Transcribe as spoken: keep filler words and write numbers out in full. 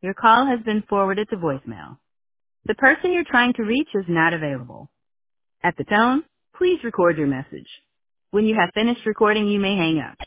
Your call has been forwarded to voicemail. The person you're trying to reach is not available. At the tone, please record your message. When you have finished recording, you may hang up.